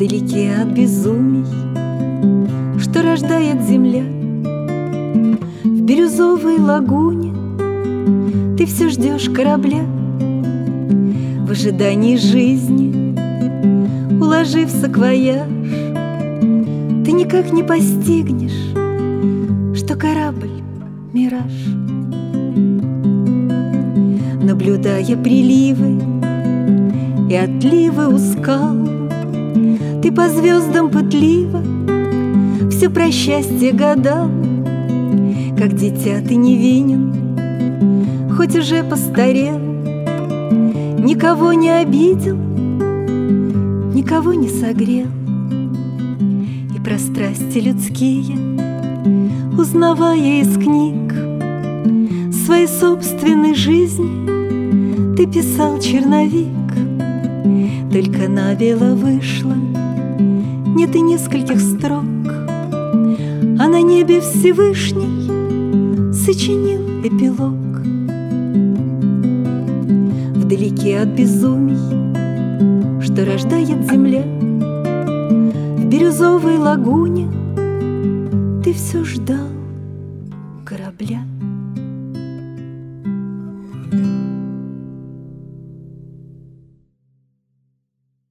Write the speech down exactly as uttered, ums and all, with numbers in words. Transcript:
Вдалеке от безумий, что рождает земля, в бирюзовой лагуне ты все ждешь корабля. В ожидании жизни, уложив саквояж, ты никак не постигнешь, что корабль — мираж. Наблюдая приливы и отливы у скал, ты по звездам пытливо все про счастье гадал. Как дитя ты невинен, хоть уже постарел, никого не обидел, никого не согрел. И про страсти людские, узнавая из книг своей собственной жизни, ты писал черновик. Только набело вышло нет и нескольких строк, а на небе Всевышний сочинил эпилог. Вдалеке от безумий, что рождает земля, в бирюзовой лагуне ты все ждал корабля.